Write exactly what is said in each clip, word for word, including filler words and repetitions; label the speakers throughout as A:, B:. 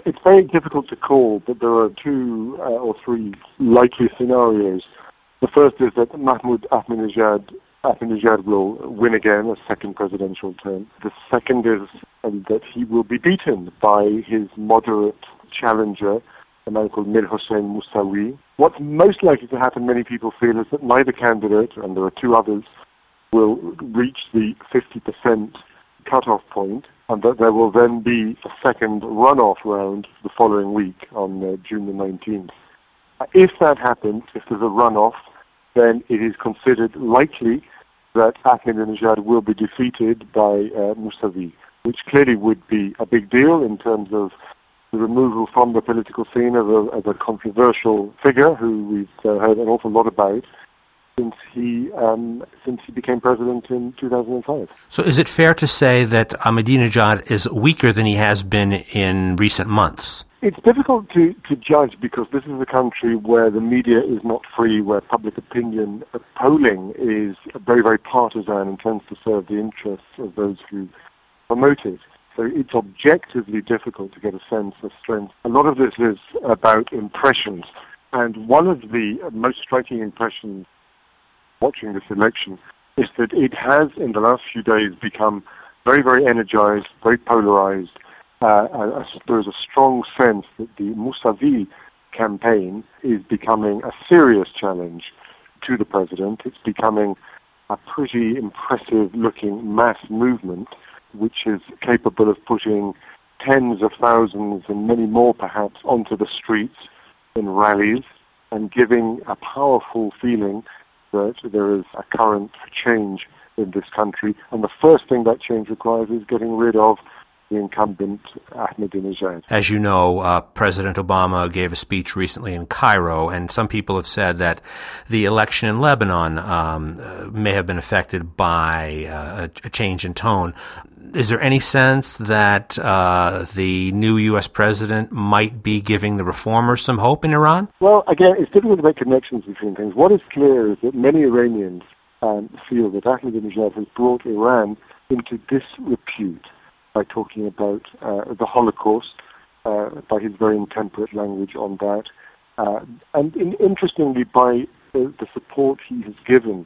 A: it's very difficult to call, but there are two uh, or three likely scenarios. The first is that Mahmoud Ahmadinejad, Ahmadinejad will win again a second presidential term. The second is um, that he will be beaten by his moderate challenger, a man called Mir Hossein Mousavi. What's most likely to happen, many people feel, is that neither candidate, and there are two others, will reach the fifty percent cut-off point, and that there will then be a second runoff round the following week on uh, June the nineteenth. Uh, if that happens, if there's a runoff, then it is considered likely that Ahmadinejad will be defeated by uh, Mousavi, which clearly would be a big deal in terms of the removal from the political scene of a, of a controversial figure who we've uh, heard an awful lot about since he um, since he became president in two thousand five.
B: So is it fair to say that Ahmadinejad is weaker than he has been in recent months?
A: It's difficult to, to judge because this is a country where the media is not free, where public opinion uh, polling is very, very partisan and tends to serve the interests of those who promote it. So it's objectively difficult to get a sense of strength. A lot of this is about impressions. And one of the most striking impressions watching this election is that it has, in the last few days, become very, very energized, very polarized. Uh, uh, there is a strong sense that the Mousavi campaign is becoming a serious challenge to the president. It's becoming a pretty impressive-looking mass movement, which is capable of putting tens of thousands and many more perhaps onto the streets in rallies and giving a powerful feeling that there is a current change in this country. And the first thing that change requires is getting rid of the incumbent Ahmadinejad.
B: As you know, uh, President Obama gave a speech recently in Cairo, and some people have said that the election in Lebanon um, uh, may have been affected by uh, a, a change in tone. Is there any sense that uh, the new U S president might be giving the reformers some hope in Iran?
A: Well, again, it's difficult to make connections between things. What is clear is that many Iranians um, feel that Ahmadinejad has brought Iran into disrepute by talking about uh, the Holocaust, uh, by his very intemperate language on that, uh, and in, interestingly by the, the support he has given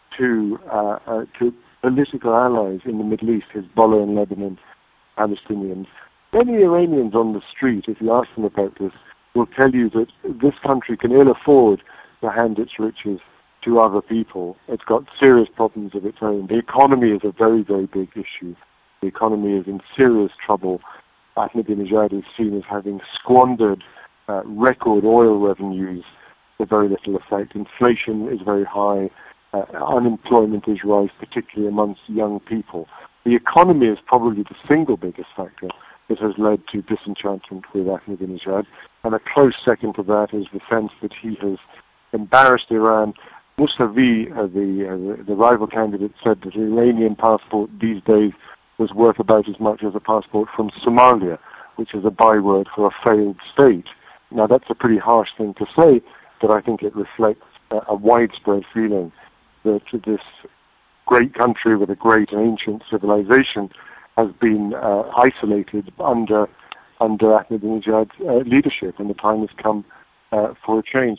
A: to uh, uh, to political allies in the Middle East, Hezbollah in Lebanon, Palestinians. Many Iranians on the street, if you ask them about this, will tell you that this country can ill afford to hand its riches to other people. It's got serious problems of its own. The economy is a very, very big issue. The economy is in serious trouble. Ahmadinejad is seen as having squandered uh, record oil revenues to very little effect. Inflation is very high. Uh, unemployment is rising, particularly amongst young people. The economy is probably the single biggest factor that has led to disenchantment with Ahmadinejad. And a close second to that is the sense that he has embarrassed Iran. Mousavi, uh, the, uh, the rival candidate, said that an Iranian passport these days was worth about as much as a passport from Somalia, which is a byword for a failed state. Now, that's a pretty harsh thing to say, but I think it reflects a, a widespread feeling that this great country with a great and ancient civilization has been uh, isolated under under Ahmadinejad's uh, leadership, and the time has come uh, for a change.